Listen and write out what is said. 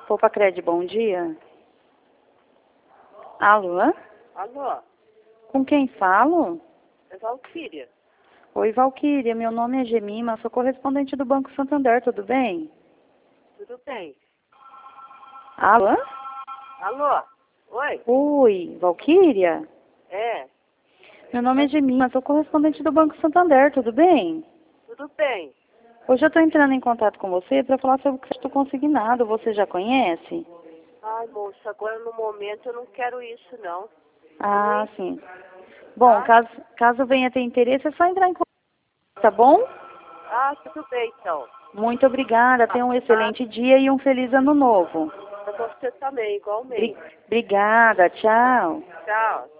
Poupa Cred, bom dia. Alô? Alô, Com quem falo? é Valquíria. Oi, Valquíria, meu nome é Gemima, sou correspondente do Banco Santander, tudo bem? Tudo bem? Alô? Alô, oi? Oi, Valquíria? É, Meu nome é Gemima, sou correspondente do Banco Santander, tudo bem? tudo bem. Hoje eu estou entrando em contato com você para falar sobre o crédito consignado, você já conhece? Ai, moça, agora no momento eu não quero isso, não. Ah, sim. Bom, Tá? caso venha ter interesse, é só entrar em contato, tá bom? Ah, tudo bem, então. Muito obrigada, tenha um excelente dia e um feliz ano novo. Pra você também, Bri- igualmente. Obrigada, tchau. Tchau.